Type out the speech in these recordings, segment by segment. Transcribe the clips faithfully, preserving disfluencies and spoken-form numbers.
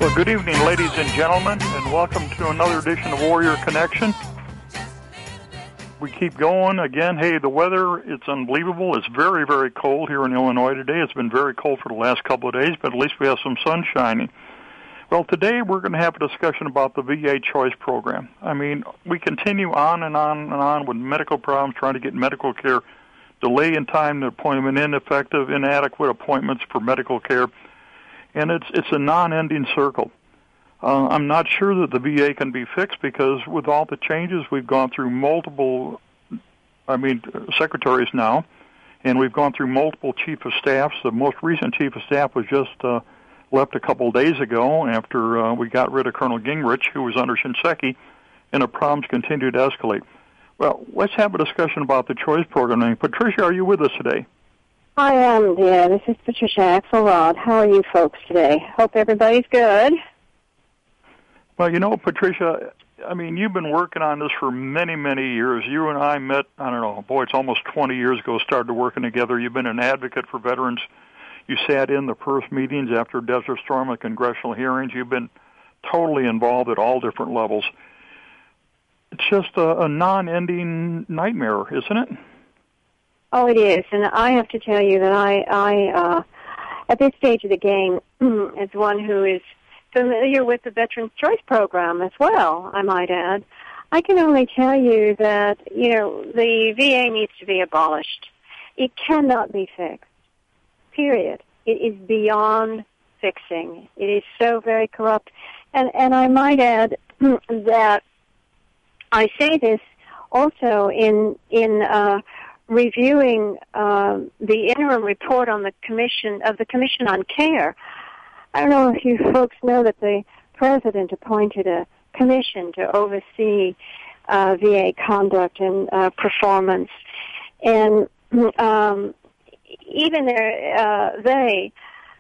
Well, good evening, ladies and gentlemen, and welcome to another edition of Warrior Connection. We keep going. Again, hey, the weather, it's unbelievable. It's very, very cold here in Illinois today. It's been very cold for the last couple of days, but at least we have some sun shining. Well, today we're going to have a discussion about the V A Choice Program. I mean, we continue on and on and on with medical problems, trying to get medical care, delay in time to appointment, ineffective, inadequate appointments for medical care, and it's it's a non-ending circle. Uh, I'm not sure that the V A can be fixed because with all the changes, we've gone through multiple, I mean, secretaries now, and we've gone through multiple chief of staffs. The most recent chief of staff was just uh, left a couple of days ago after uh, we got rid of Colonel Gingrich, who was under Shinseki, and the problems continue to escalate. Well, let's have a discussion about the choice program. And Patricia, are you with us today? I am, dear. This is Patricia Axelrod. How are you folks today? Hope everybody's good. Well, you know, Patricia, I mean, you've been working on this for many, many years. You and I met, I don't know, boy, it's almost twenty years ago, started working together. You've been an advocate for veterans. You sat in the first meetings after Desert Storm and congressional hearings. You've been totally involved at all different levels. It's just a, a non-ending nightmare, isn't it? Oh, it is. And I have to tell you that I, I uh, at this stage of the game, as one who is familiar with the Veterans Choice Program as well, I might add, I can only tell you that, you know, the V A needs to be abolished. It cannot be fixed, period. It is beyond fixing. It is so very corrupt. And, and I might add that I say this also in, in uh, reviewing uh, the interim report on the commission of the Commission on Care. I don't know if you folks know that the president appointed a commission to oversee uh, V A conduct and uh, performance, and um, even there, uh, they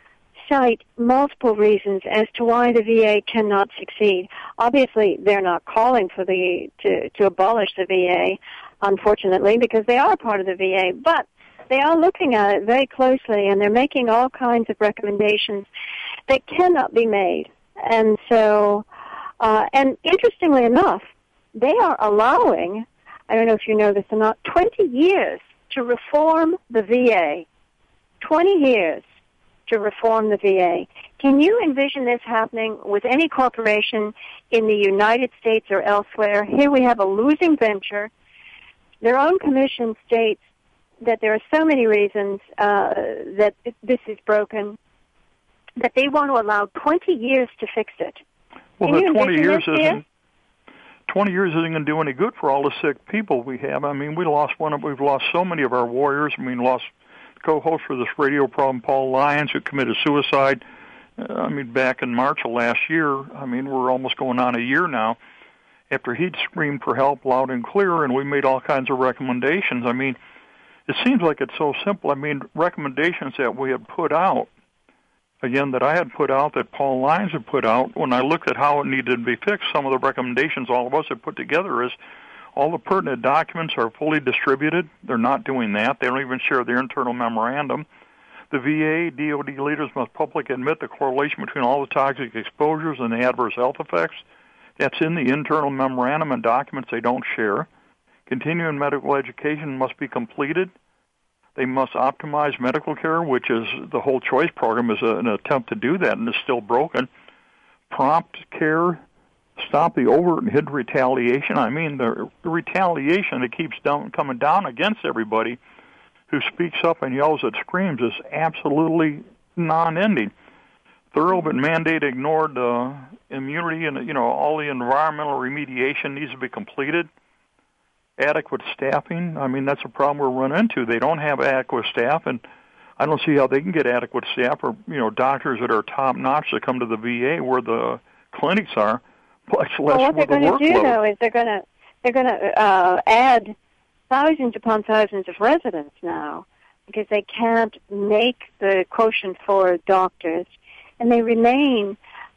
cite multiple reasons as to why the V A cannot succeed. Obviously, they're not calling for the to, to abolish the V A, unfortunately, because they are part of the V A, but they are looking at it very closely, and they're making all kinds of recommendations that cannot be made. And so, uh, and interestingly enough, they are allowing, I don't know if you know this or not, twenty years to reform the V A. twenty years to reform the V A. Can you envision this happening with any corporation in the United States or elsewhere? Here we have a losing venture. Their own commission states that there are so many reasons uh, that this is broken, that they want to allow twenty years to fix it. Well, Can the twenty years isn't here? twenty years isn't going to do any good for all the sick people we have. I mean, we lost one of, we've lost so many of our warriors. I mean, lost co-host for this radio program, Paul Lyons, who committed suicide. Uh, I mean, back in March of last year. I mean, we're almost going on a year now after he'd screamed for help loud and clear, and we made all kinds of recommendations. I mean, it seems like it's so simple. I mean, recommendations that we had put out, again, that I had put out, that Paul Lyons had put out, when I looked at how it needed to be fixed, some of the recommendations all of us had put together is all the pertinent documents are fully distributed. They're not doing that. They don't even share their internal memorandum. The V A, D O D leaders must publicly admit the correlation between all the toxic exposures and the adverse health effects. That's in the internal memorandum and documents they don't share. Continuing medical education must be completed. They must optimize medical care, which is the whole choice program is a, an attempt to do that, and is still broken. Prompt care, stop the overt and hidden retaliation. I mean, the, the retaliation that keeps down, coming down against everybody who speaks up and yells and screams is absolutely non-ending. Thorough but mandate ignored uh, immunity and, you know, all the environmental remediation needs to be completed. Adequate staffing, I mean, that's a problem we're running into. They don't have adequate staff, and I don't see how they can get adequate staff or, you know, doctors that are top-notch that come to the V A where the clinics are, much less well, what with they're the going to do, workload. though, is they're going to they're going to uh, add thousands upon thousands of residents now because they can't make the quotient for doctors, and they remain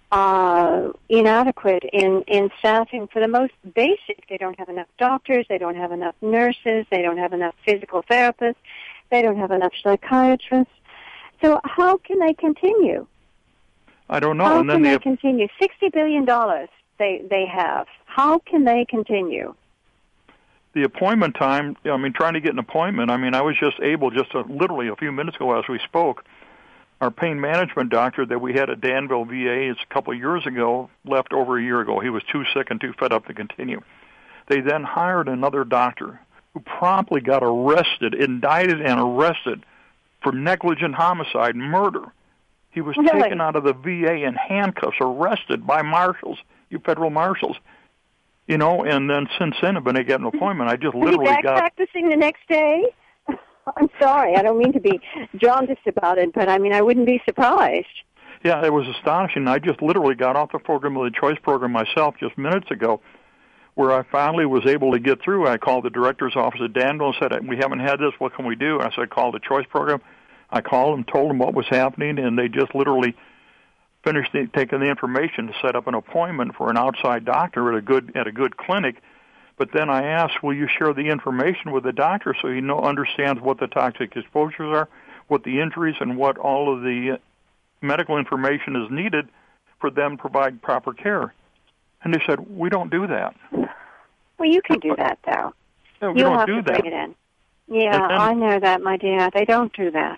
uh, inadequate in, in staffing for the most basic. They don't have enough doctors, they don't have enough nurses, they don't have enough physical therapists, they don't have enough psychiatrists. So how can they continue? I don't know. How and then can they they continue? sixty billion dollars they, they have. How can they continue? The appointment time, I mean, trying to get an appointment, I mean, I was just able, just a, literally a few minutes ago as we spoke, our pain management doctor that we had at Danville V A it's a couple of years ago left over a year ago. He was too sick and too fed up to continue. They then hired another doctor who promptly got arrested, indicted and arrested for negligent homicide, murder. He was really? taken out of the V A in handcuffs, arrested by marshals, you federal marshals. You know, and then since then I've been able to get an appointment. I just literally back got... practicing the next day? I'm sorry, I don't mean to be jaundiced about it, but I mean, I wouldn't be surprised. Yeah, it was astonishing. I just literally got off the program of the Choice Program myself just minutes ago, where I finally was able to get through. I called the director's office at Danville and said, we haven't had this, what can we do? And I said, call the Choice Program. I called them, told them what was happening, and they just literally finished the, taking the information to set up an appointment for an outside doctor at a good at a good clinic. But then I asked, will you share the information with the doctor so he know, understands what the toxic exposures are, what the injuries, and what all of the medical information is needed for them to provide proper care? And they said, we don't do that. Well, you can do that, though. No, we You'll don't have do to that. bring it in. Yeah, and then, I know that, my dear. They don't do that.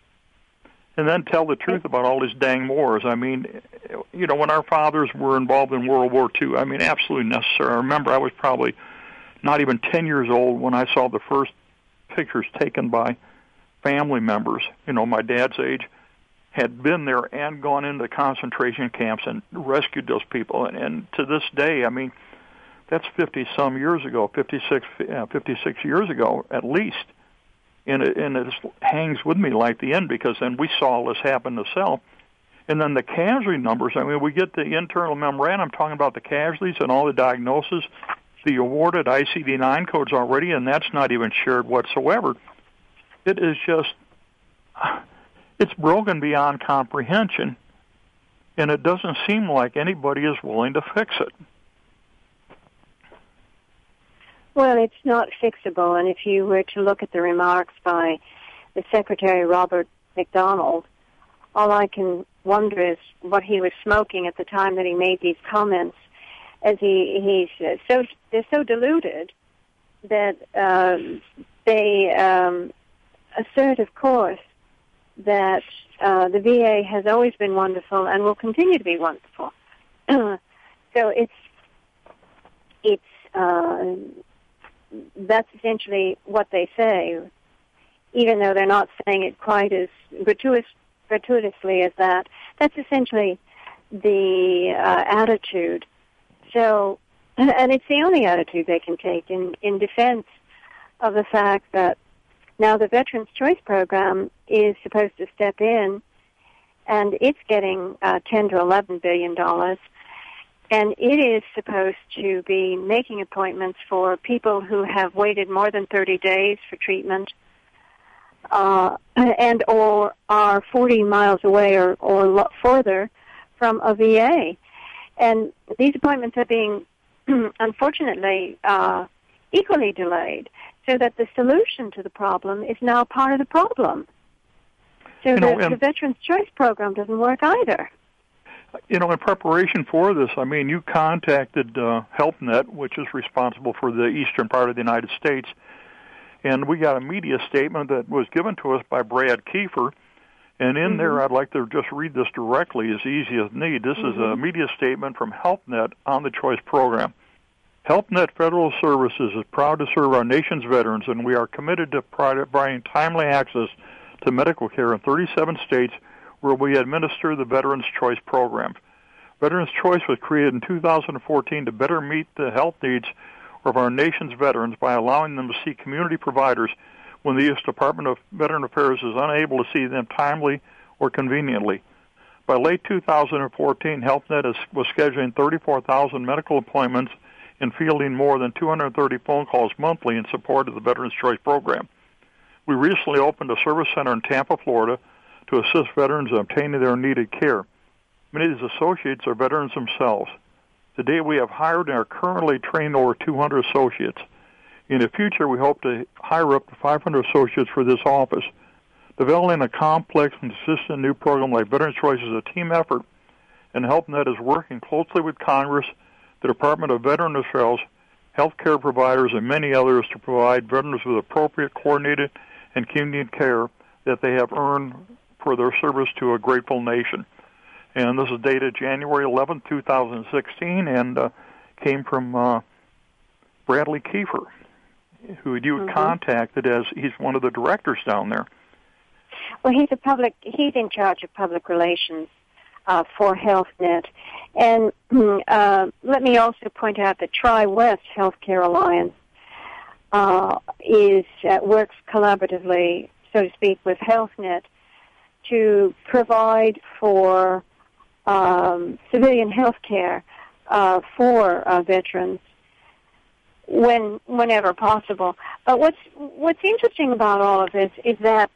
And then tell the truth about all these dang wars. I mean, you know, when our fathers were involved in World War Two, I mean, absolutely necessary. I remember I was probably not even ten years old when I saw the first pictures taken by family members, you know, my dad's age, had been there and gone into concentration camps and rescued those people. And, and to this day, I mean, that's fifty-some years ago, fifty-six, uh, fifty-six years ago at least. And it, and it hangs with me like the end, because then we saw all this happen to self. And then the casualty numbers, I mean, we get the internal memorandum talking about the casualties and all the diagnoses, the awarded I C D nine codes already, and that's not even shared whatsoever. It is just, it's broken beyond comprehension, and it doesn't seem like anybody is willing to fix it. Well, it's not fixable, and if you were to look at the remarks by the Secretary Robert McDonald, all I can wonder is what he was smoking at the time that he made these comments, as he he's so they're so deluded that uh, they um, assert, of course, that uh, the V A has always been wonderful and will continue to be wonderful. so it's it's. Uh, That's essentially what they say, even though they're not saying it quite as gratuitous, gratuitously as that. That's essentially the uh, attitude. So, and it's the only attitude they can take in, in defense of the fact that now the Veterans Choice Program is supposed to step in, and it's getting uh, ten to eleven billion dollars. And it is supposed to be making appointments for people who have waited more than thirty days for treatment, uh, and or are forty miles away or, or lo- further from a V A. And these appointments are being, unfortunately, uh, equally delayed, so that the solution to the problem is now part of the problem. So you know, the, the Veterans Choice Program doesn't work either. You know, in preparation for this, I mean, you contacted uh, HealthNet, which is responsible for the eastern part of the United States, and we got a media statement that was given to us by Brad Kiefer, and in mm-hmm. there, I'd like to just read this directly as easy as need. This mm-hmm. is a media statement from HealthNet on the Choice Program. HealthNet Federal Services is proud to serve our nation's veterans, and we are committed to providing timely access to medical care in thirty-seven states where we administer the Veterans Choice Program. Veterans Choice was created in two thousand fourteen to better meet the health needs of our nation's veterans by allowing them to see community providers when the U S Department of Veteran Affairs is unable to see them timely or conveniently. By late two thousand fourteen, HealthNet is, was scheduling thirty-four thousand medical appointments and fielding more than two hundred thirty phone calls monthly in support of the Veterans Choice Program. We recently opened a service center in Tampa, Florida, to assist veterans in obtaining their needed care. Many of these associates are veterans themselves. Today we have hired and are currently training over two hundred associates. In the future, we hope to hire up to five hundred associates for this office. Developing a complex and consistent new program like Veterans Choice is a team effort and HealthNet is working closely with Congress, the Department of Veterans Affairs, healthcare providers, and many others to provide veterans with appropriate, coordinated, and convenient care that they have earned for their service to a grateful nation. And this is dated January eleventh, two thousand sixteen, and uh, came from uh, Bradley Kiefer, who you mm-hmm. contacted as he's one of the directors down there. Well, he's a public. He's in charge of public relations uh, for HealthNet, and uh, let me also point out that Tri-West Healthcare Alliance uh, is uh, works collaboratively, so to speak, with HealthNet to provide for um, civilian health care uh, for uh, veterans when whenever possible. But what's what's interesting about all of this is that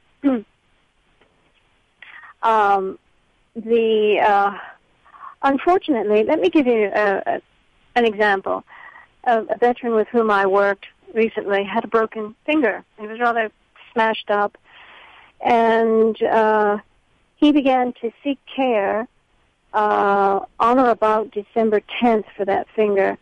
um, the uh, unfortunately, let me give you a, a, an example. A, a veteran with whom I worked recently had a broken finger. It was rather smashed up, and uh, he began to seek care uh, on or about December tenth for that finger.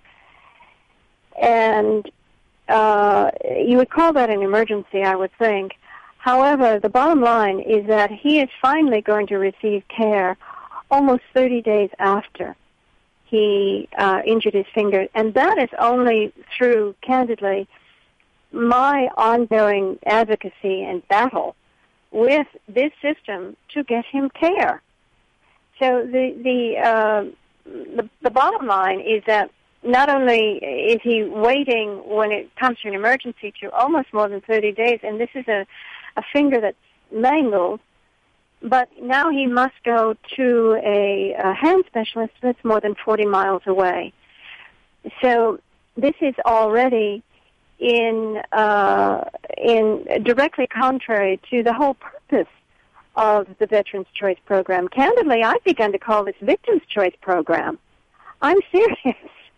And uh, you would call that an emergency, I would think. However, the bottom line is that he is finally going to receive care almost thirty days after he uh, injured his finger. And that is only through, candidly, my ongoing advocacy and battle with this system to get him care. So the the uh, the, the bottom line is that not only is he waiting when it comes to an emergency to almost more than thirty days, and this is a, a finger that's mangled, but now he must go to a, a hand specialist that's more than forty miles away. So this is already in uh, in directly contrary to the whole purpose of the Veterans Choice Program. Candidly, I've begun to call this Victims Choice Program. I'm serious.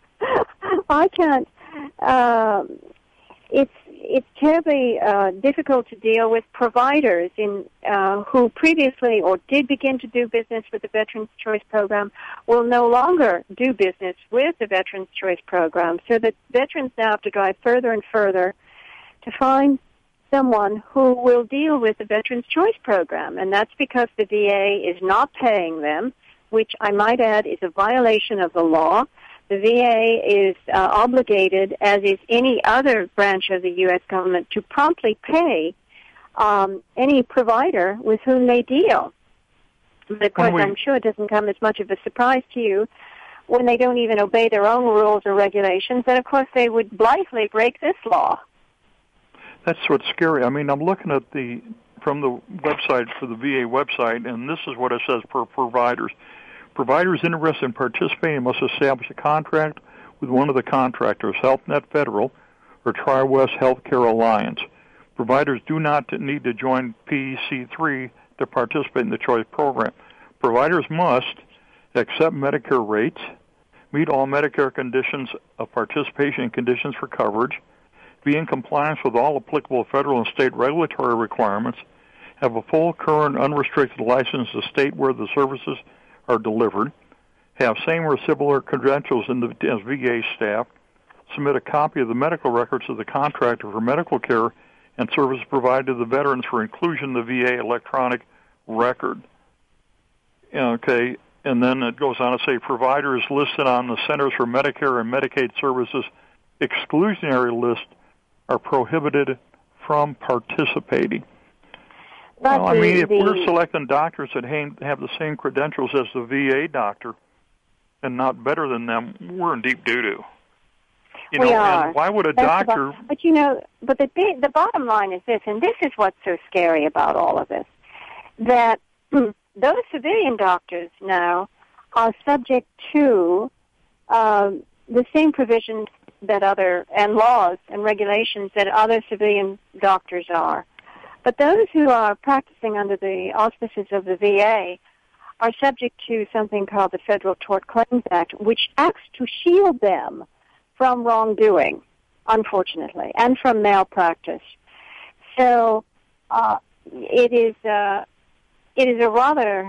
I can't. Uh, it's it's terribly uh, difficult to deal with providers in uh, who previously or did begin to do business with the Veterans Choice Program will no longer do business with the Veterans Choice Program. So that veterans now have to drive further and further to find someone who will deal with the Veterans Choice Program, and that's because the V A is not paying them, which I might add is a violation of the law. The V A is uh, obligated, as is any other branch of the U S government, to promptly pay um, any provider with whom they deal. But, of course, we... I'm sure it doesn't come as much of a surprise to you when they don't even obey their own rules or regulations, and, of course, they would blithely break this law. That's what's scary. I mean, I'm looking at the from the website for the V A website, and this is what it says for providers. Providers interested in participating must establish a contract with one of the contractors, HealthNet Federal or Tri-West Healthcare Alliance. Providers do not need to join P E C three to participate in the choice program. Providers must accept Medicare rates, meet all Medicare conditions of participation and conditions for coverage, be in compliance with all applicable federal and state regulatory requirements, have a full, current, unrestricted license to state where the services are delivered, have same or similar credentials in the, as V A staff, submit a copy of the medical records of the contractor for medical care and services provided to the veterans for inclusion in the V A electronic record. Okay, and then it goes on to say providers listed on the Centers for Medicare and Medicaid Services exclusionary list are prohibited from participating. But well, I the, mean, if the, we're selecting doctors that have the same credentials as the V A doctor and not better than them, we're in deep doo-doo. You we know, are. And why would a That's doctor... About, but, you know, but the, the bottom line is this, and this is what's so scary about all of this, that those civilian doctors now are subject to um, the same provisions that other, and laws and regulations that other civilian doctors are. But those who are practicing under the auspices of the V A are subject to something called the Federal Tort Claims Act, which acts to shield them from wrongdoing, unfortunately, and from malpractice. So uh, it is uh, it is a rather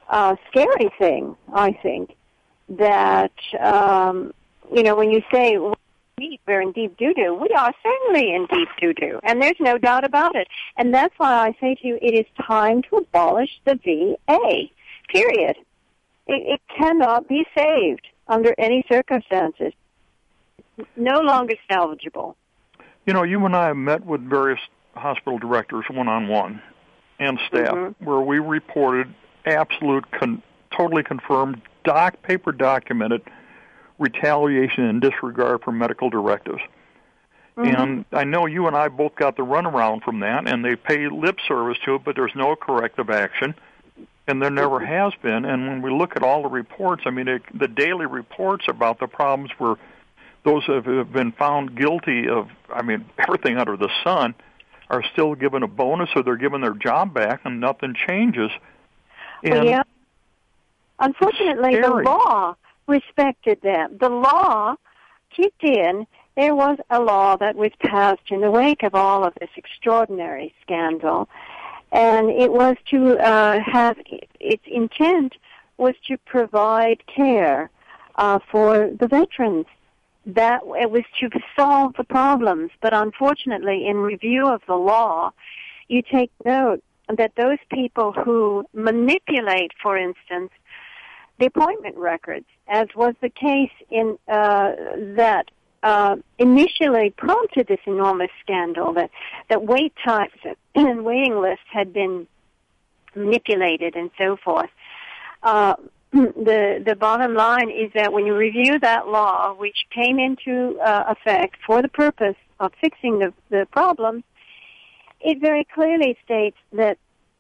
uh, scary thing, I think, that, um, you know, when you say we're in deep doo-doo, we are certainly in deep doo-doo, and there's no doubt about it. And that's why I say to you, it is time to abolish the V A, period. It, it cannot be saved under any circumstances. No longer salvageable. You know, you and I have met with various hospital directors one-on-one and staff mm-hmm. where we reported absolute, con- totally confirmed, doc paper documented retaliation and disregard for medical directives. Mm-hmm. And I know you and I both got the runaround from that, and they pay lip service to it, but there's no corrective action, and there never has been. And when we look at all the reports, I mean, it, the daily reports about the problems where those who have been found guilty of, I mean, everything under the sun, are still given a bonus or they're given their job back and nothing changes. And well, yeah. Unfortunately, the law respected them. The law kicked in. There was a law that was passed in the wake of all of this extraordinary scandal, and it was to uh, have, its intent was to provide care uh, for the veterans. That it was to solve the problems, but unfortunately, in review of the law, you take note that those people who manipulate, for instance, the appointment records, as was the case in uh, that uh, initially prompted this enormous scandal, that that wait times and waiting lists had been manipulated and so forth. Uh, The the bottom line is that when you review that law, which came into uh, effect for the purpose of fixing the, the problems, it very clearly states that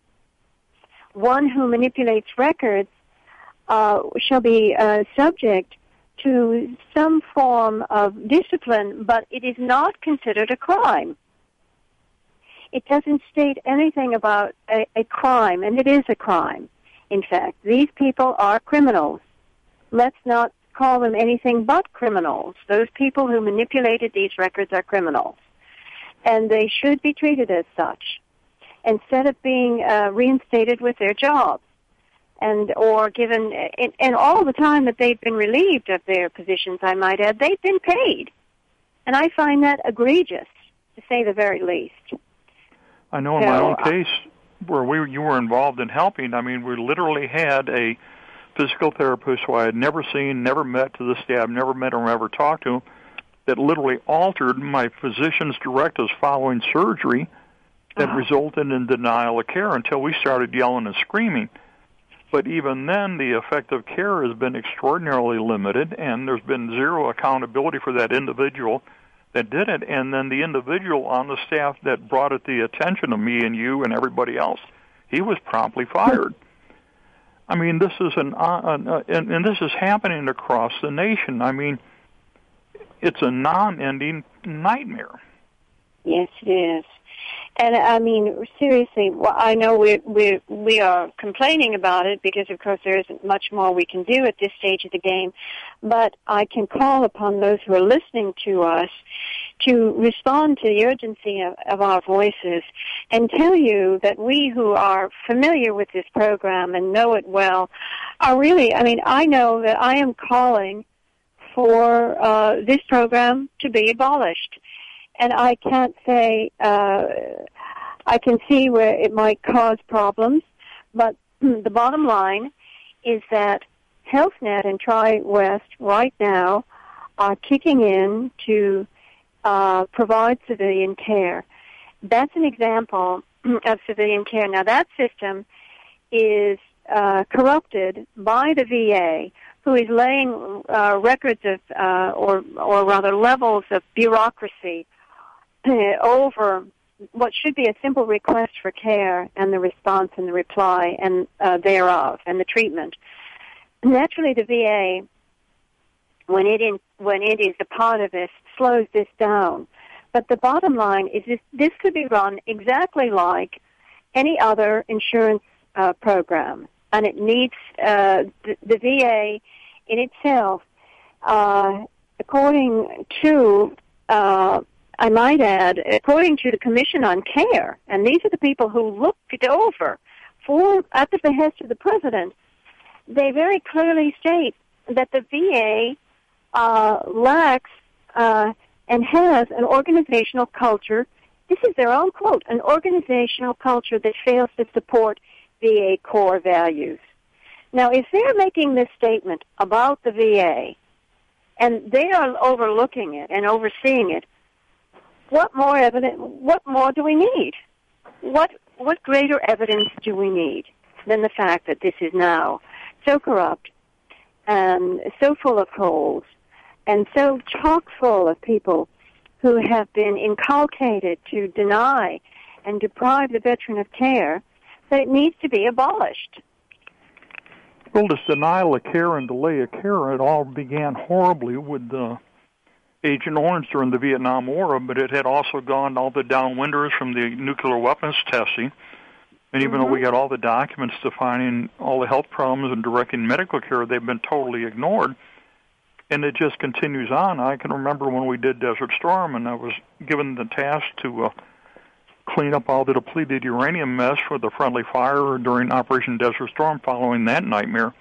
one who manipulates records uh, shall be uh, subject to some form of discipline, but it is not considered a crime. It doesn't state anything about a, a crime, and it is a crime. In fact, these people are criminals. Let's not call them anything but criminals. Those people who manipulated these records are criminals. And they should be treated as such, instead of being uh, reinstated with their jobs, and or given, and, and all the time that they've been relieved of their positions, I might add, they've been paid. And I find that egregious, to say the very least. I know in so, my own case, where we you were involved in helping, I mean, we literally had a physical therapist who I had never seen, never met to this day, I've never met or ever talked to him, that literally altered my physician's directives following surgery that uh-huh. resulted in denial of care until we started yelling and screaming. But even then, the effective care has been extraordinarily limited, and there's been zero accountability for that individual that did it, and then the individual on the staff that brought it to the attention of me and you and everybody else, he was promptly fired. I mean, this is an, uh, an uh, and, and this is happening across the nation. I mean, it's a non-ending nightmare. Yes, it is. And I mean, seriously, well, I know we we we are complaining about it because, of course, there isn't much more we can do at this stage of the game. But I can call upon those who are listening to us to respond to the urgency of, of our voices and tell you that we who are familiar with this program and know it well are really, I mean, I know that I am calling for uh, this program to be abolished. And I can't say, uh, I can see where it might cause problems, but the bottom line is that HealthNet and TriWest right now are kicking in to uh, provide civilian care. That's an example of civilian care. Now, that system is uh, corrupted by the V A, who is laying uh, records of, uh, or, or rather levels of bureaucracy over what should be a simple request for care and the response and the reply and uh, thereof and the treatment. Naturally, the V A, when it in, when it is a part of this, slows this down. But the bottom line is this, this could be run exactly like any other insurance uh, program, and it needs uh, the, the V A in itself, uh, according to uh, I might add, according to the Commission on Care, and these are the people who looked it over for, at the behest of the President, they very clearly state that the V A uh, lacks uh, and has an organizational culture. This is their own quote, an organizational culture that fails to support V A core values. Now, if they're making this statement about the V A, and they are overlooking it and overseeing it, what more evidence, what more do we need? What, what greater evidence do we need than the fact that this is now so corrupt and so full of holes and so chock full of people who have been inculcated to deny and deprive the veteran of care that it needs to be abolished? Well, this denial of care and delay of care, it all began horribly with uh, Agent Orange during the Vietnam War, but it had also gone all the downwinders from the nuclear weapons testing. And even mm-hmm. though we got all the documents defining all the health problems and directing medical care, they've been totally ignored. And it just continues on. I can remember when we did Desert Storm, and I was given the task to uh, clean up all the depleted uranium mess for the friendly fire during Operation Desert Storm following that nightmare.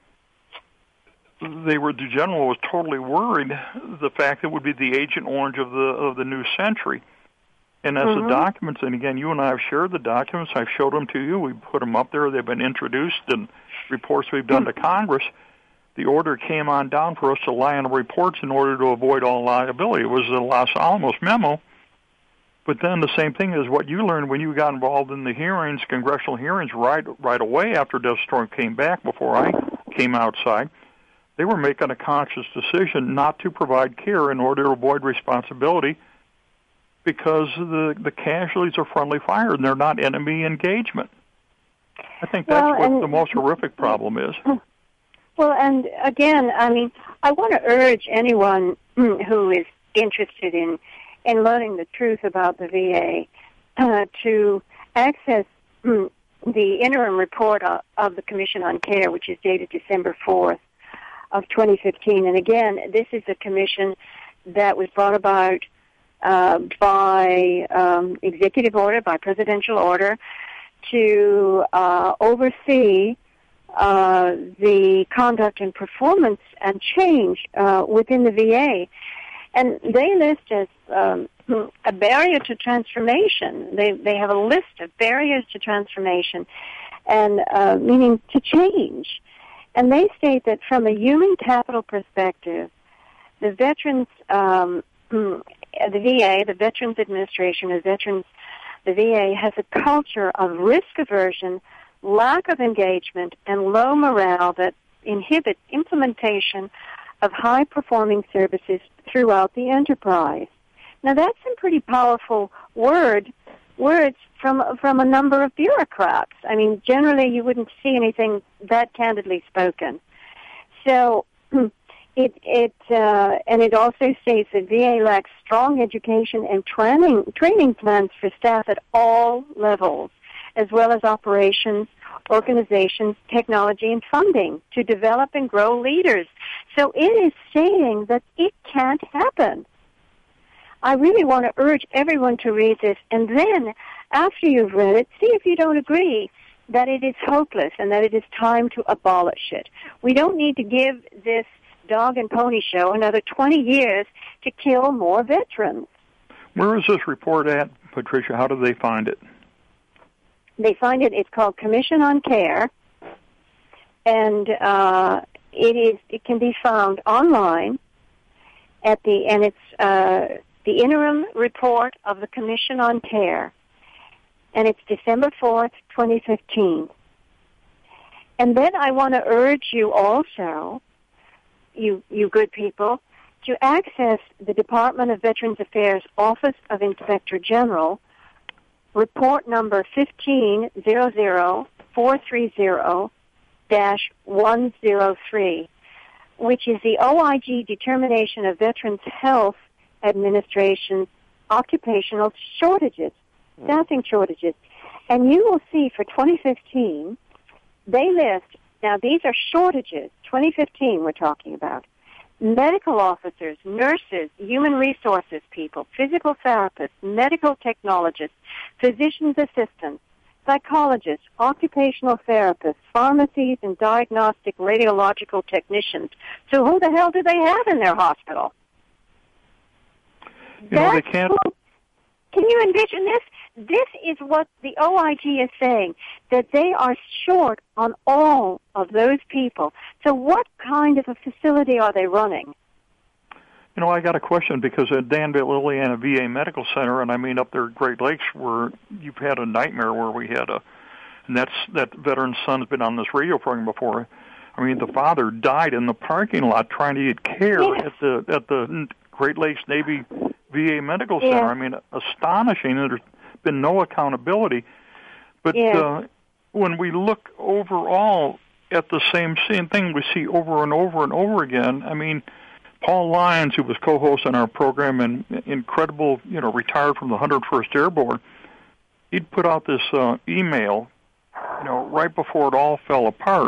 They were, the general was totally worried the fact that it would be the Agent Orange of the of the new century. And as mm-hmm. the documents, and again, you and I have shared the documents, I've showed them to you, we put them up there, they've been introduced in reports we've done mm-hmm. to Congress. The order came on down for us to lie on the reports in order to avoid all liability. It was the Los Alamos memo. But then the same thing is what you learned when you got involved in the hearings, congressional hearings, right right away after Desert Storm came back, before I came outside. They were making a conscious decision not to provide care in order to avoid responsibility because the the casualties are friendly fire and they're not enemy engagement. I think that's well, what the most horrific problem is. Well, and again, I mean, I want to urge anyone who is interested in in learning the truth about the V A uh, to access mm, the interim report of, of the Commission on Care, which is dated December fourth of twenty fifteen. And again, this is a commission that was brought about uh, by um, executive order, by presidential order, to uh, oversee uh, the conduct and performance and change uh, within the V A. And they list as um, a barrier to transformation. They they have a list of barriers to transformation, and uh, meaning to change. And they state that from a human capital perspective, the veterans, um, the V A, the Veterans Administration, the veterans, the V A has a culture of risk aversion, lack of engagement, and low morale that inhibit implementation of high-performing services throughout the enterprise. Now, that's some pretty powerful word, words from from a number of bureaucrats. I mean, generally you wouldn't see anything that candidly spoken. So, it it uh, and it also states that V A lacks strong education and training training plans for staff at all levels, as well as operations, organizations, technology, and funding to develop and grow leaders. So it is saying that it can't happen. I really want to urge everyone to read this, and then, after you've read it, see if you don't agree that it is hopeless and that it is time to abolish it. We don't need to give this dog and pony show another twenty years to kill more veterans. Where is this report at, Patricia? How do they find it? They find it, it's called Commission on Care, and uh, it is it can be found online at the, and it's uh, the interim report of the Commission on Care, and it's December fourth, twenty fifteen. And then I want to urge you also, you you good people, to access the Department of Veterans Affairs Office of Inspector General, report number fifteen zero zero four three zero dash one zero three, which is the O I G determination of Veterans Health Administration's occupational shortages, staffing shortages. And you will see for twenty fifteen, they list, now these are shortages, twenty fifteen we're talking about, medical officers, nurses, human resources people, physical therapists, medical technologists, physician's assistants, psychologists, occupational therapists, pharmacies, and diagnostic radiological technicians. So who the hell do they have in their hospital? You know, they can't... Who, can you envision this? This is what the O I G is saying, that they are short on all of those people. So what kind of a facility are they running? You know, I got a question because at Danville Lilliana V A Medical Center, and I mean up there at Great Lakes, where you've had a nightmare where we had a, and that's that veteran's son's been on this radio program before. I mean, the father died in the parking lot trying to get care yes. at the at the Great Lakes Navy V A Medical Center. Yes. I mean, astonishing. There's been no accountability. But yes. uh, when we look overall at the same same thing we see over and over and over again, I mean, Paul Lyons, who was co-host on our program and incredible, you know, retired from the one hundred first Airborne, he'd put out this uh, email, you know, right before it all fell apart.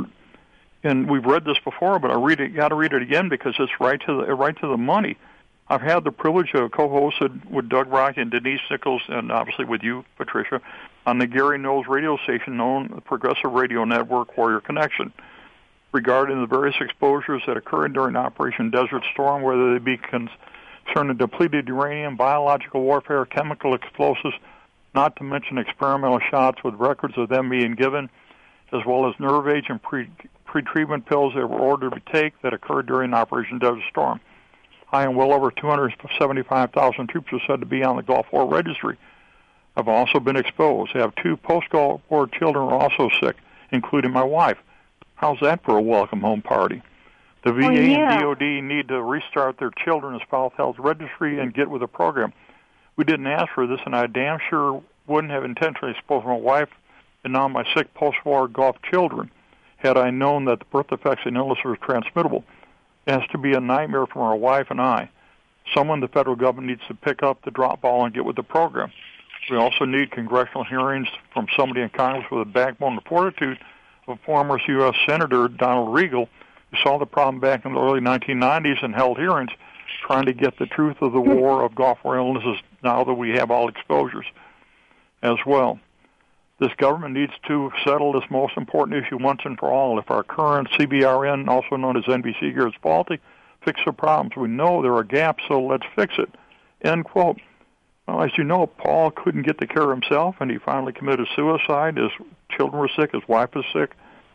And we've read this before, but I read it, got to read it again because it's right to the right to the money. I've had the privilege of co-hosted with Doug Rock and Denise Nichols, and obviously with you, Patricia, on the Gary Knowles radio station known the Progressive Radio Network Warrior Connection, regarding the various exposures that occurred during Operation Desert Storm, whether they be concerning depleted uranium, biological warfare, chemical explosives, not to mention experimental shots with records of them being given, as well as nerve agent pre- pre-treatment pills that were ordered to take that occurred during Operation Desert Storm. I and well over two hundred seventy-five thousand troops are said to be on the Gulf War Registry. I've also been exposed. I have two post-Gulf War children who are also sick, including my wife. How's that for a welcome home party? The V A oh, yeah. and D O D need to restart their children's spouse health registry and get with the program. We didn't ask for this, and I damn sure wouldn't have intentionally exposed my wife and now my sick post-war Gulf children had I known that the birth defects and illness were transmittable. It has to be a nightmare for my wife and I. Someone the federal government needs to pick up the drop ball and get with the program. We also need congressional hearings from somebody in Congress with a backbone and fortitude of former U S Senator Donald Regal, who saw the problem back in the early nineteen nineties and held hearings trying to get the truth of the war of Gulf War illnesses now that we have all exposures as well. This government needs to settle this most important issue once and for all. If our current C B R N, also known as N B C gear, is faulty, fix the problems. We know there are gaps, so let's fix it. End quote. Well, as you know, Paul couldn't get the care himself, and he finally committed suicide. His children were sick. His wife was sick.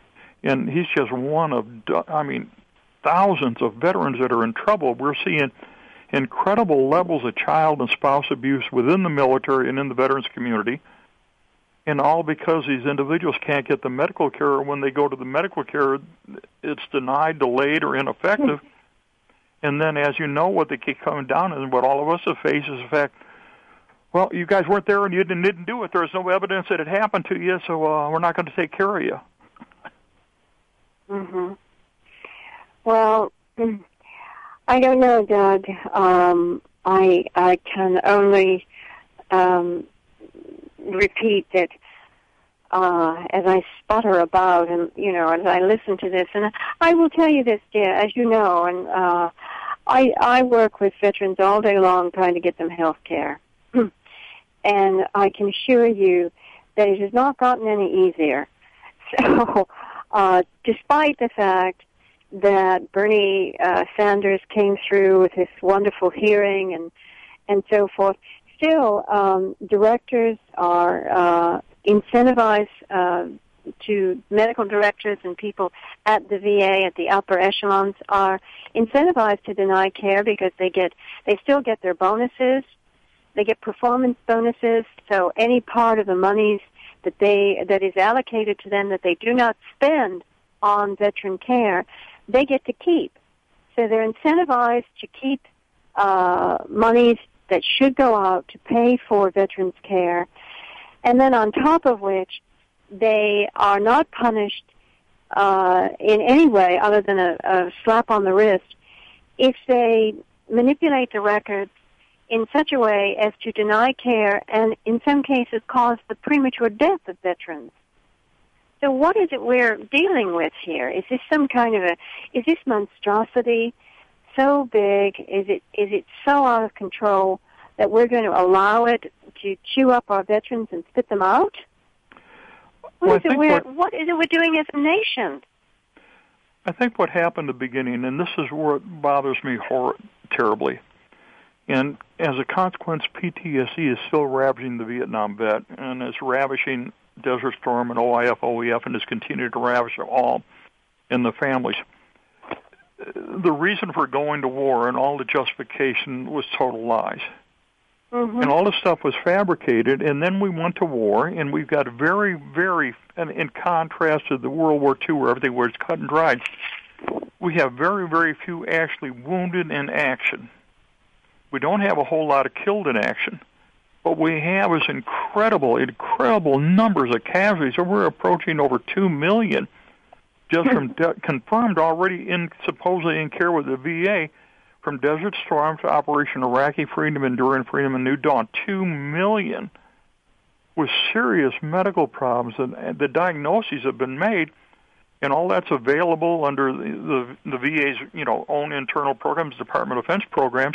And he's just one of, I mean, thousands of veterans that are in trouble. We're seeing incredible levels of child and spouse abuse within the military and in the veterans community, and all because these individuals can't get the medical care. When they go to the medical care, it's denied, delayed, or ineffective. And then, as you know, what they keep coming down, and what all of us have faced is the fact, well, you guys weren't there and you didn't, didn't do it. There's no evidence that it happened to you, so uh, we're not going to take care of you. Mm-hmm. Well, I don't know, Doug. Um, I I can only um, repeat that uh, as I sputter about and, you know, as I listen to this. And I will tell you this, dear, as you know, and uh, I, I work with veterans all day long trying to get them health care. And I can assure you that it has not gotten any easier. So, uh, despite the fact that Bernie uh, Sanders came through with his wonderful hearing and and so forth, still um, directors are uh, incentivized uh, to medical directors and people at the V A at the upper echelons are incentivized to deny care because they get they still get their bonuses. They get performance bonuses, so any part of the monies that they that is allocated to them that they do not spend on veteran care, they get to keep. So they're incentivized to keep uh, monies that should go out to pay for veterans' care, and then on top of which, they are not punished uh, in any way other than a, a slap on the wrist if they manipulate the records in such a way as to deny care and, in some cases, cause the premature death of veterans. So what is it we're dealing with here? Is this some kind of a, is this monstrosity so big, is it is it so out of control that we're going to allow it to chew up our veterans and spit them out? What, well, is, it we're, what, what is it we're doing as a nation? I think what happened at the beginning, and this is what bothers me hor- terribly, and as a consequence, P T S D is still ravaging the Vietnam vet, and is ravaging Desert Storm and O I F, O E F, and has continued to ravage them all in the families. The reason for going to war and all the justification was total lies. Mm-hmm. And all this stuff was fabricated, and then we went to war, and we've got very, very, and in contrast to the World War Two where everything was cut and dried, we have very, very few actually wounded in action. We don't have a whole lot of killed in action. What we have is incredible, incredible numbers of casualties. So we're approaching over two million just from de- confirmed already in supposedly in care with the V A. From Desert Storm to Operation Iraqi Freedom, Enduring Freedom, and New Dawn, two million with serious medical problems. And the diagnoses have been made, and all that's available under the, the, the V A's you know own internal programs, Department of Defense programs.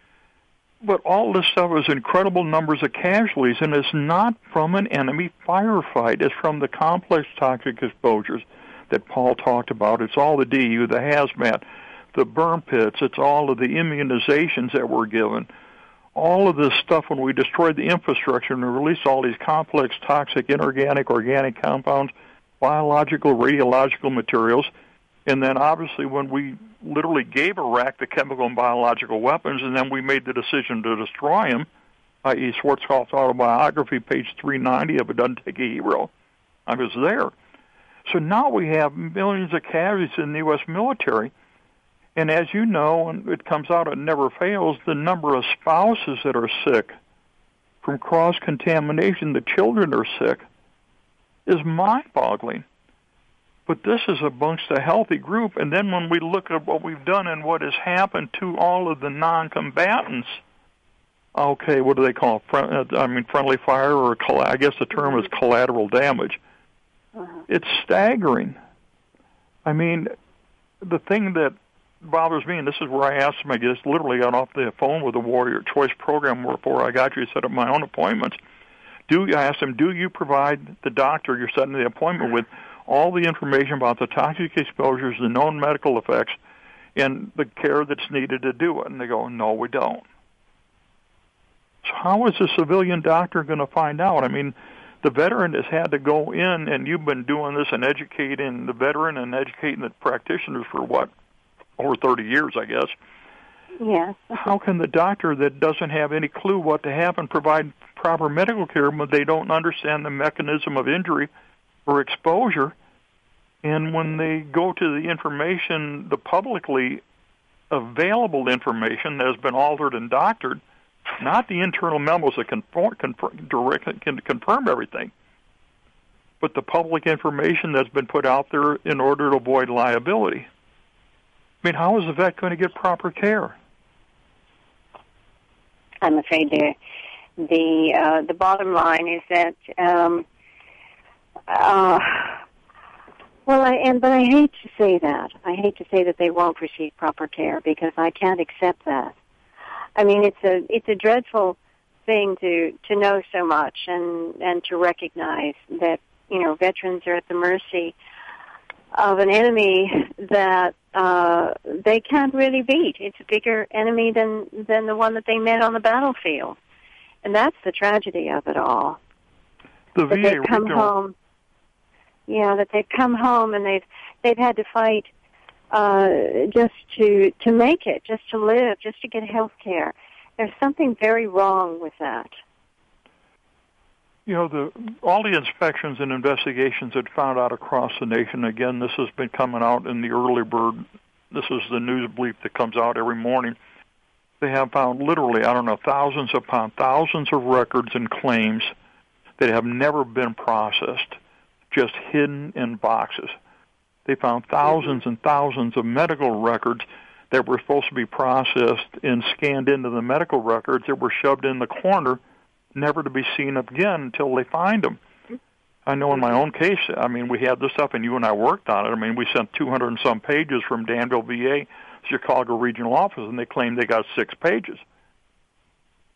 But all this stuff is incredible numbers of casualties, and it's not from an enemy firefight. It's from the complex toxic exposures that Paul talked about. It's all the D U, the hazmat, the burn pits, it's all of the immunizations that were given. All of this stuff when we destroyed the infrastructure and released all these complex, toxic, inorganic, organic compounds, biological, radiological materials, and then obviously when we literally gave Iraq the chemical and biological weapons and then we made the decision to destroy them, that is. Schwarzkopf's autobiography, page three ninety of It Doesn't Take a Hero, I was there. So now we have millions of casualties in the U S military. And as you know, and it comes out, it never fails, the number of spouses that are sick from cross-contamination, the children are sick, is mind-boggling. But this is amongst a healthy group. And then when we look at what we've done and what has happened to all of the non-combatants, okay, what do they call it? I mean, friendly fire, or I guess the term is collateral damage. Uh-huh. It's staggering. I mean, the thing that bothers me, and this is where I asked him, I just literally got off the phone with the Warrior Choice program before I got you to set up my own appointments. Do I asked him, do you provide the doctor you're setting the appointment with all the information about the toxic exposures, the known medical effects, and the care that's needed to do it? And they go, no, we don't. So how is a civilian doctor going to find out? I mean, the veteran has had to go in, and you've been doing this and educating the veteran and educating the practitioners for what? Over thirty years, I guess. Yes. How can the doctor that doesn't have any clue what to happen provide proper medical care when they don't understand the mechanism of injury or exposure? And when they go to the information, the publicly available information that has been altered and doctored, not the internal memos that conform, confirm, directly can confirm everything, but the public information that's been put out there in order to avoid liability. I mean, how is the vet going to get proper care? I'm afraid the the uh, the bottom line is that um, uh, well, I and but I hate to say that. I hate to say that they won't receive proper care because I can't accept that. I mean, it's a it's a dreadful thing to to know so much and and to recognize that you know veterans are at the mercy of an enemy that uh, they can't really beat. It's a bigger enemy than than the one that they met on the battlefield, and that's the tragedy of it all. The that V A they've come regional. home. Yeah, that they've come home and they've they've had to fight uh, just to to make it, just to live, just to get health care. There's something very wrong with that. You know, the all the inspections and investigations that found out across the nation, again, this has been coming out in the early bird. This is the news brief that comes out every morning. They have found literally, I don't know, thousands upon thousands of records and claims that have never been processed, just hidden in boxes. They found thousands and thousands of medical records that were supposed to be processed and scanned into the medical records that were shoved in the corner, never to be seen again until they find them. I know in my own case, I mean, we had this stuff, and you and I worked on it. I mean, we sent two hundred and some pages from Danville V A, Chicago Regional Office, and they claimed they got six pages.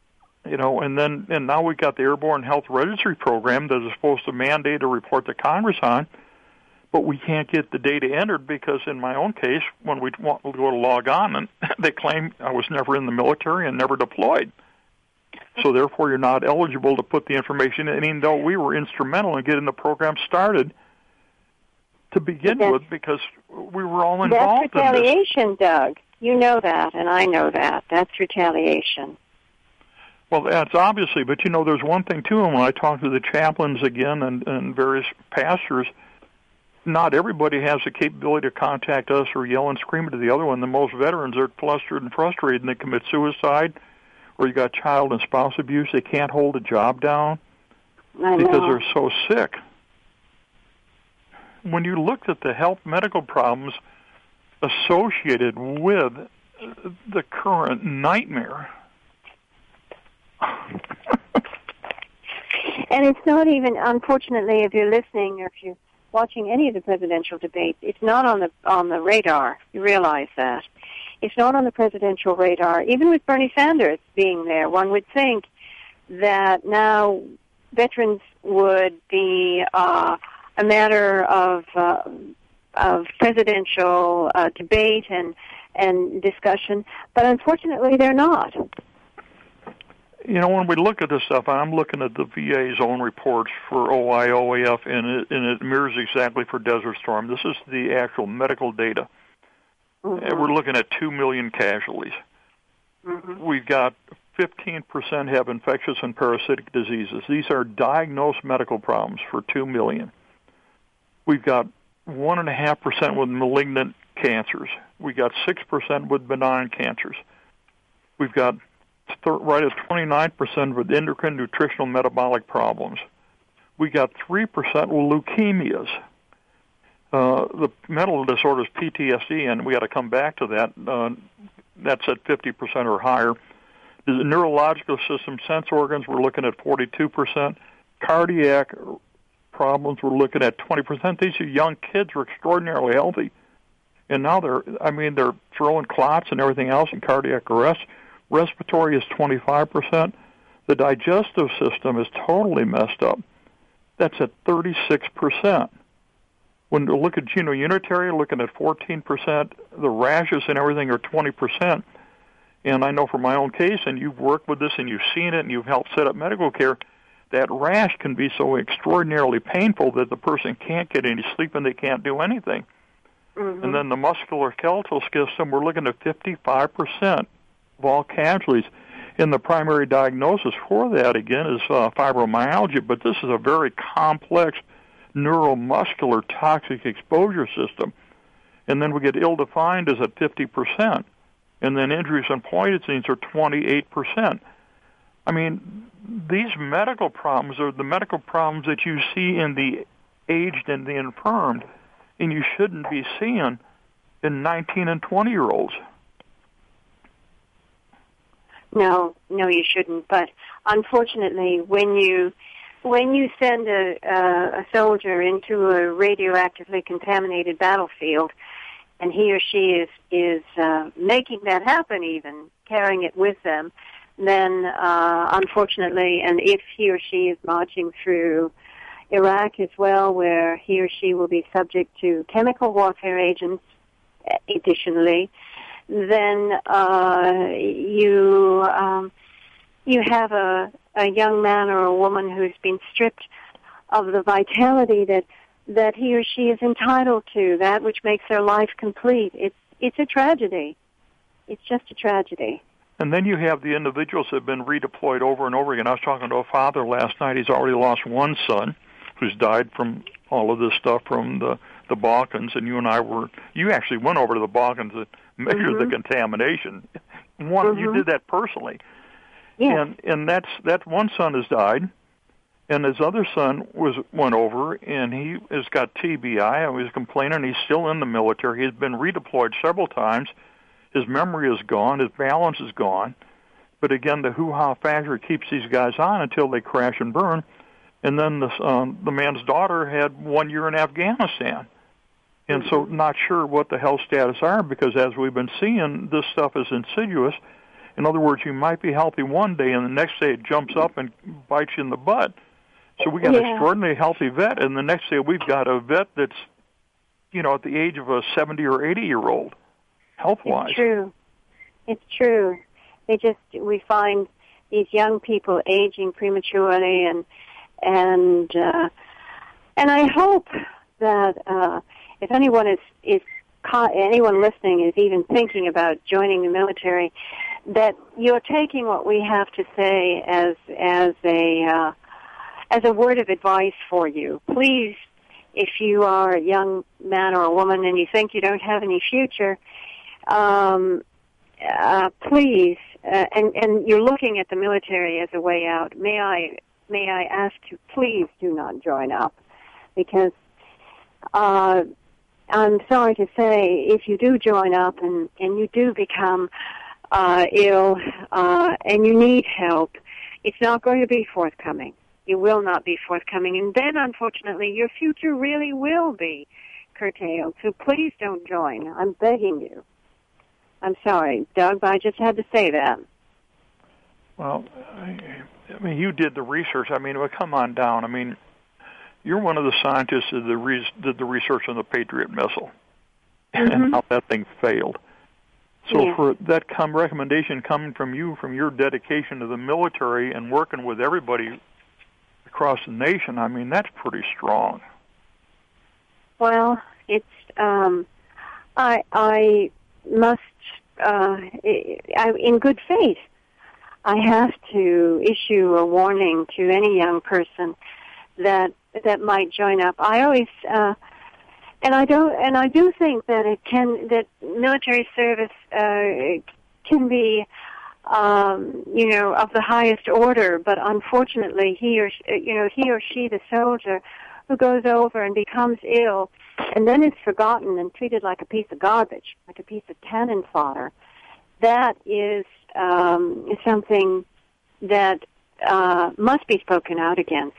You know, and then and now we've got the Airborne Health Registry Program that is supposed to mandate a report to Congress on, but we can't get the data entered because in my own case, when we want to go to log on, and they claim I was never in the military and never deployed. So therefore, you're not eligible to put the information in, even though we were instrumental in getting the program started to begin that's, with because we were all involved that's retaliation, in this. Doug. You know that, and I know that. That's retaliation. Well, that's obviously, but you know, there's one thing too, and when I talk to the chaplains again and, and various pastors, not everybody has the capability to contact us or yell and scream to the other one. The most veterans are flustered and frustrated, and they commit suicide, or you got child and spouse abuse. They can't hold a job down I because know. they're so sick. When you looked at the health medical problems associated with the current nightmare, and it's not even, unfortunately, if you're listening or if you're watching any of the presidential debates, it's not on the on the radar. You realize that. It's not on the presidential radar. Even with Bernie Sanders being there, one would think that now veterans would be uh, a matter of uh, of presidential uh, debate and and discussion, but unfortunately they're not. You know, when we look at this stuff, I'm looking at the V A's own reports for O I O A F, and it, and it mirrors exactly for Desert Storm. This is the actual medical data. Mm-hmm. And we're looking at two million casualties. Mm-hmm. We've got fifteen percent have infectious and parasitic diseases. These are diagnosed medical problems for two million. We've got one point five percent with malignant cancers. We've got six percent with benign cancers. We've got right at twenty-nine percent with endocrine, nutritional, metabolic problems. We got three percent with leukemias. Uh, the mental disorders, P T S D, and we got to come back to that. Uh, that's at fifty percent or higher. The neurological system, sense organs, we're looking at forty-two percent. Cardiac problems, we're looking at twenty percent. These are young kids who are extraordinarily healthy. And now they're, I mean, they're throwing clots and everything else in cardiac arrest. Respiratory is twenty-five percent. The digestive system is totally messed up. That's at thirty-six percent. When you look at genounitary, looking at fourteen percent. The rashes and everything are twenty percent. And I know from my own case, and you've worked with this and you've seen it and you've helped set up medical care, that rash can be so extraordinarily painful that the person can't get any sleep and they can't do anything. Mm-hmm. And then the musculoskeletal system, we're looking at fifty-five percent of all casualties. And the primary diagnosis for that, again, is uh, fibromyalgia, but this is a very complex neuromuscular toxic exposure system. And then we get ill-defined is at fifty percent. And then injuries and poisoning are twenty-eight percent. I mean, these medical problems are the medical problems that you see in the aged and the infirmed, and you shouldn't be seeing in nineteen and twenty-year-olds. No, no, you shouldn't. But unfortunately, when you when you send a, a, a soldier into a radioactively contaminated battlefield, and he or she is is uh, making that happen, even carrying it with them, then uh, unfortunately, and if he or she is marching through Iraq as well, where he or she will be subject to chemical warfare agents, additionally, then uh, you um, you have a, a young man or a woman who's been stripped of the vitality that that he or she is entitled to, that which makes their life complete. It's it's a tragedy. It's just a tragedy. And then you have the individuals that have been redeployed over and over again. I was talking to a father last night. He's already lost one son who's died from all of this stuff from the, the Balkans, and you and I were, you actually went over to the Balkans to measure mm-hmm. the contamination. One, mm-hmm. you did that personally. Yes. And and that's that one son has died, and his other son was went over, and he has got T B I. I was complaining. He's still in the military. He's been redeployed several times. His memory is gone. His balance is gone. But again, the hoo-ha factor keeps these guys on until they crash and burn. And then the um, the man's daughter had one year in Afghanistan, and mm-hmm. so not sure what the health status are, because as we've been seeing, this stuff is insidious. In other words, you might be healthy one day, and the next day it jumps up and bites you in the butt. So we got yeah. an extraordinarily healthy vet, and the next day we've got a vet that's, you know, at the age of a seventy or eighty year old, health-wise. It's true. It's true. They just we find these young people aging prematurely, and and uh, and I hope that uh, if anyone is is anyone listening is even thinking about joining the military, that you're taking what we have to say as as a uh, as a word of advice for you. Please, if you are a young man or a woman and you think you don't have any future, um, uh, please, uh, and and you're looking at the military as a way out. May I may I ask you, please do not join up, because uh, I'm sorry to say, if you do join up and and you do become uh, ill uh, and you need help, it's not going to be forthcoming. You will not be forthcoming, and then, unfortunately, your future really will be curtailed. So please don't join. I'm begging you. I'm sorry, Doug, but I just had to say that. Well, I, I mean, you did the research. I mean, well, come on down. I mean, you're one of the scientists that the re- did the research on the Patriot missile mm-hmm. and how that thing failed. So yeah. for that come recommendation coming from you, from your dedication to the military and working with everybody across the nation, I mean, that's pretty strong. Well, it's um, I I must uh, I, in good faith, I have to issue a warning to any young person that that might join up. I always uh, and I don't and I do think that it can that military service uh, can be. Um, you know, of the highest order, but unfortunately, he or you know, he or she, the soldier, who goes over and becomes ill, and then is forgotten and treated like a piece of garbage, like a piece of cannon fodder. That is um, is something that uh, must be spoken out against.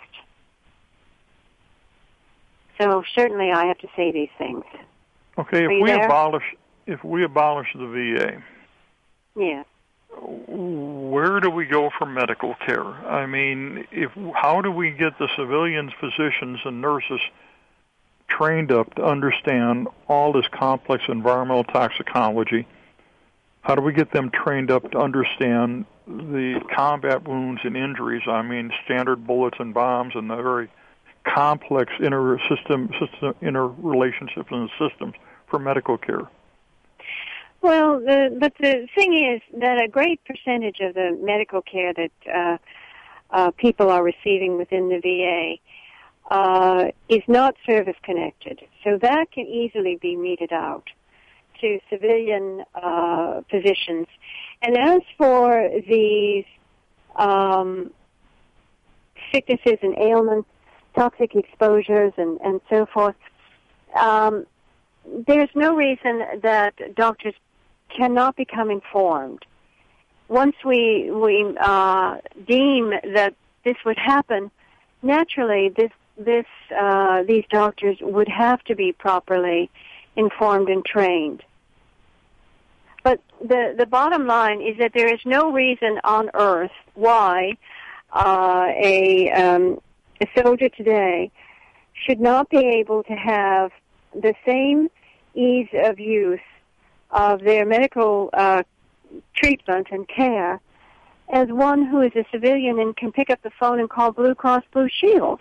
So certainly, I have to say these things. Okay, if we there? abolish if we abolish the V A, yes. Where do we go for medical care? I mean, if how do we get the civilians, physicians, and nurses trained up to understand all this complex environmental toxicology? How do we get them trained up to understand the combat wounds and injuries? I mean, standard bullets and bombs, and the very complex inter system, system interrelationships in the systems for medical care. Well, the, but the thing is that a great percentage of the medical care that uh, uh, people are receiving within the V A uh, is not service-connected. So that can easily be meted out to civilian uh, physicians. And as for these um, sicknesses and ailments, toxic exposures, and, and so forth, um, there's no reason that doctors cannot become informed. Once we we uh, deem that this would happen, naturally this this uh, these doctors would have to be properly informed and trained. But the the bottom line is that there is no reason on earth why uh, a um, a soldier today should not be able to have the same ease of use of their medical uh, treatment and care as one who is a civilian and can pick up the phone and call Blue Cross Blue Shield.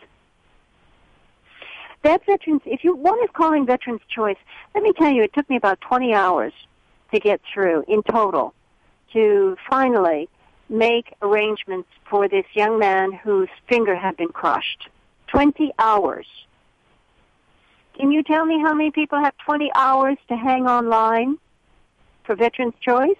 That veterans, if you one is calling Veterans Choice, let me tell you, it took me about twenty hours to get through in total to finally make arrangements for this young man whose finger had been crushed. twenty hours. Can you tell me how many people have twenty hours to hang online for Veterans Choice?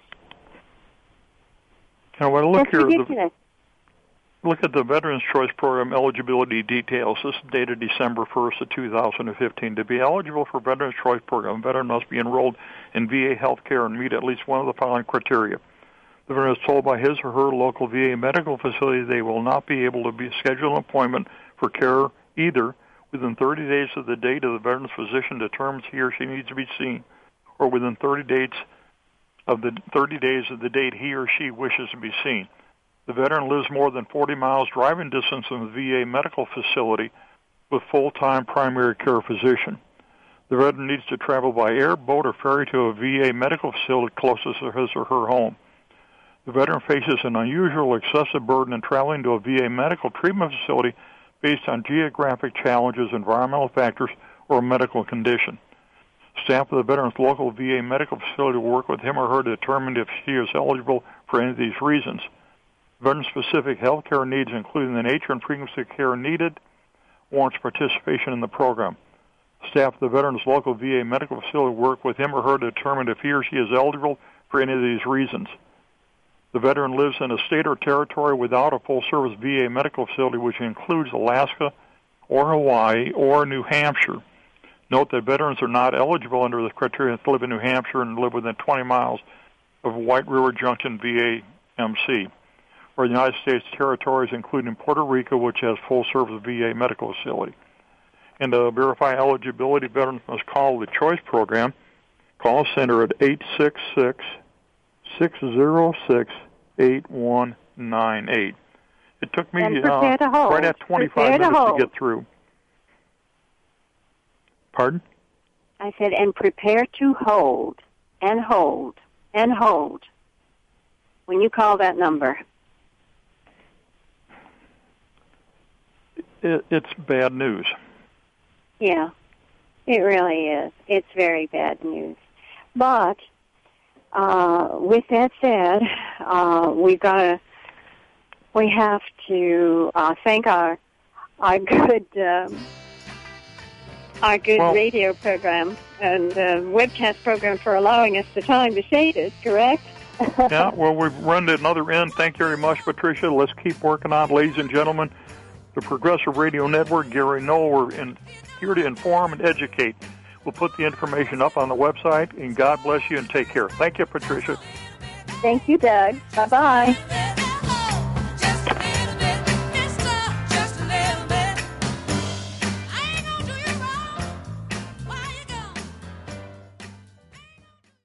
Now, when I look That's here, ridiculous. The, look at the Veterans Choice Program eligibility details. This is dated December first of two thousand fifteen. To be eligible for Veterans Choice Program, a veteran must be enrolled in V A health care and meet at least one of the following criteria. The veteran is told by his or her local V A medical facility they will not be able to be schedule an appointment for care either within thirty days of the date of the veteran's physician determines he or she needs to be seen, or within thirty days of the thirty days of the date he or she wishes to be seen. The veteran lives more than forty miles driving distance from the V A medical facility with full-time primary care physician. The veteran needs to travel by air, boat, or ferry to a V A medical facility closest to his or her home. The veteran faces an unusual excessive burden in traveling to a V A medical treatment facility based on geographic challenges, environmental factors, or a medical condition. Staff of the veteran's local V A medical facility will work with him or her to determine if she is eligible for any of these reasons. Veteran-specific health care needs, including the nature and frequency of care needed, warrants participation in the program. Staff of the veteran's local V A medical facility will work with him or her to determine if he or she is eligible for any of these reasons. The veteran lives in a state or territory without a full-service V A medical facility, which includes Alaska or Hawaii or New Hampshire. Note that veterans are not eligible under the criteria to live in New Hampshire and live within twenty miles of White River Junction V A M C, or the United States territories, including Puerto Rico, which has full-service V A medical facility. And to verify eligibility, veterans must call the Choice Program call center at eight six six, six zero six, eight one nine eight. It took me uh, right at twenty-five minutes to, to get through. Pardon? I said, and prepare to hold, and hold, and hold, when you call that number. It, it's bad news. Yeah, it really is. It's very bad news. But uh, with that said, uh, we've got to, we have to uh, thank our our good um, our good well, radio program and uh, webcast program for allowing us the time to say this. Correct? Yeah. Well, we've run to another end. Thank you very much, Patricia. Let's keep working on, ladies and gentlemen. The Progressive Radio Network, Gary Null, we're in, here to inform and educate. We'll put the information up on the website, and God bless you and take care. Thank you, Patricia. Thank you, Doug. Bye-bye.